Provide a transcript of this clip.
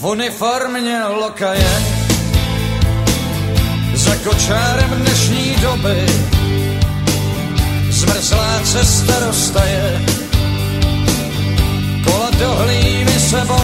v uniformě lokaje, za kočárem dnešní doby, zmrzlá cesta roztaje, kola do hlíny sebou.